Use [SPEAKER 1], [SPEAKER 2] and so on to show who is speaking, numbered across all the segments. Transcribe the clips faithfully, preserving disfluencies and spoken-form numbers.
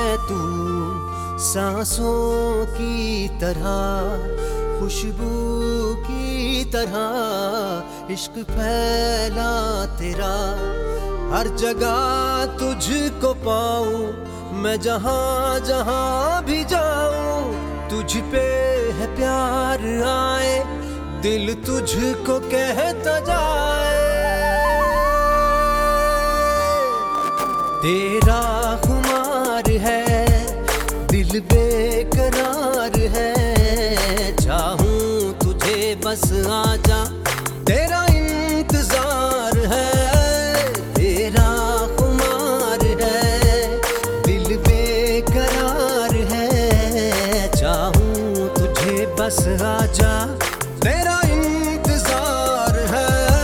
[SPEAKER 1] है तू सांसों की तरह, खुशबू की तरह इश्क फैला तेरा। हर जगह तुझको पाऊं मैं, जहां जहां भी जाऊं तुझ पे है प्यार आए, दिल तुझको कहता जाए। तेरा खुमार है, दिल बेकरार है, चाहूं तुझे बस आजा, तेरा इंतजार है। तेरा खुमार है, दिल बेकरार है, चाहूं तुझे बस आजा, तेरा इंतजार है।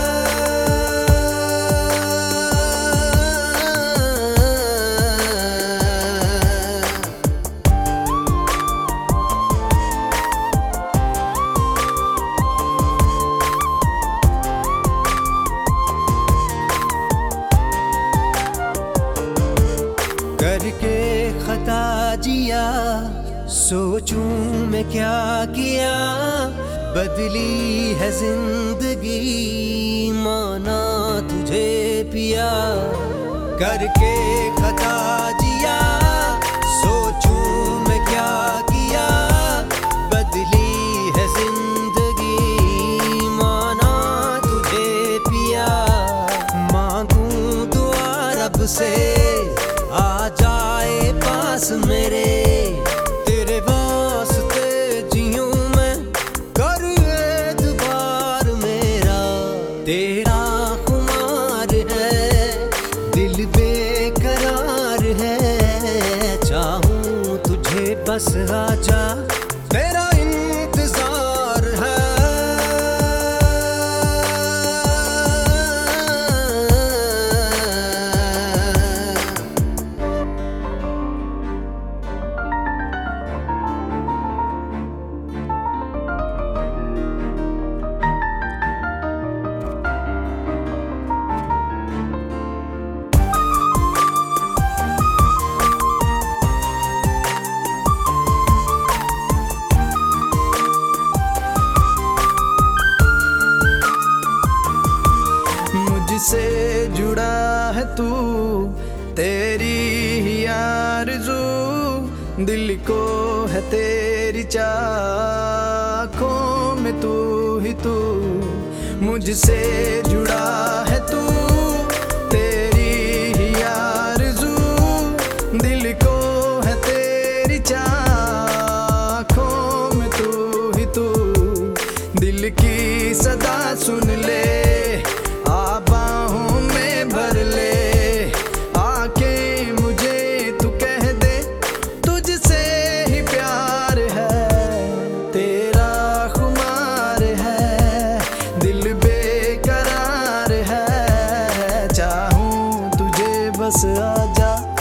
[SPEAKER 1] करके खता जिया, सोचूं मैं क्या किया, बदली है जिंदगी माना तुझे पिया। करके खता जिया, सोचूं मैं क्या किया, बदली है जिंदगी माना तुझे पिया। मांगूं दुआ रब से आ जाए पास मेरे, तेरे वास्ते जियूं मैं, कर एतबार मेरा। तेरा खुमार है, दिल बेकरार है, चाहूं तुझे बस आजा, तेरा इंतजार है।
[SPEAKER 2] मुझसे जुड़ा है तू, तेरी ही आरज़ू, दिल को है तेरी चाखों में तू ही तू। मुझसे जुड़ा है तू, तेरी ही आरज़ू, दिल को है तेरी चाखों में तू ही तू। दिल की सदा सुन ले, बाहों में भर ले, आके मुझे तू कह दे, तुझसे ही प्यार है। तेरा खुमार है, दिल बेकरार है, चाहूं तुझे बस आजा।